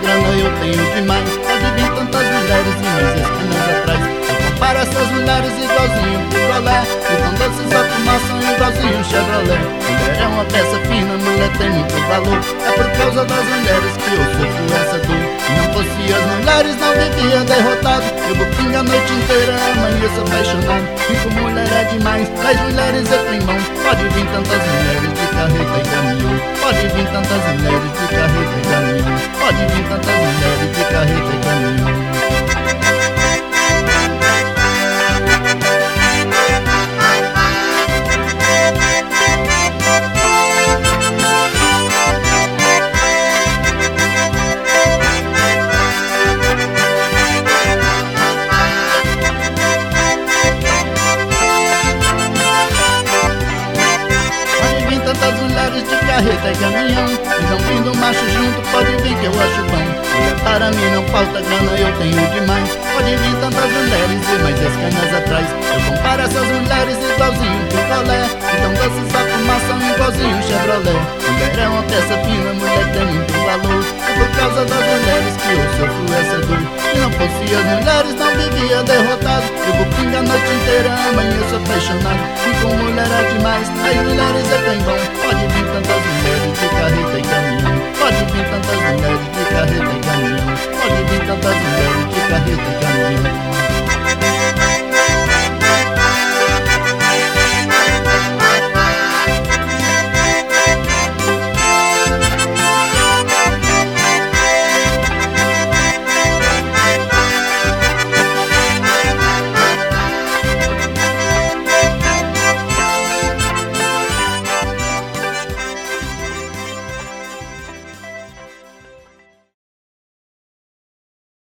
grana eu tenho demais. Pode vir tantas mulheres e mais esquinas atrás. Eu comparo essas mulheres igualzinho picolé, e tão doces a fumaça igualzinho Chevrolet. Mulher é uma peça fina, mulher tem muito valor. É por causa das mulheres que eu sofro essa dor. Se não fosse as mulheres não vivia derrotado. Eu vou pingar a noite inteira, amanhã sou apaixonado. Fico mulher é demais, 10 mulheres eu tenho mão. Pode vir tantas mulheres de carreta e caminhão. Pode vir tantas mulheres de carreta e caminhão. Pode vir tantas mulheres de carreta e caminhão. Tantas mulheres de carreta e caminhão, então vindo macho junto, pode vir que eu acho bom. Mulher para mim não falta grana, eu tenho demais. Pode vir tantas mulheres e mais 10 canas atrás. Eu comparo essas mulheres igualzinho picolé, então doces a fumaça igualzinho Chevrolet. Mulher é uma peça fina, mulher tem muito valor. É por causa das mulheres que eu sofro essa dor. Se não fosse as mulheres não vivia derrotado. Eu vou pingar a noite inteira, amanhã eu sou apaixonado. Fico mulher é demais, 10 mulheres eu tenho bom. Pode vir tantas mulheres de carreta e caminhão. Pode vir tantas mulheres de carreta e caminhão.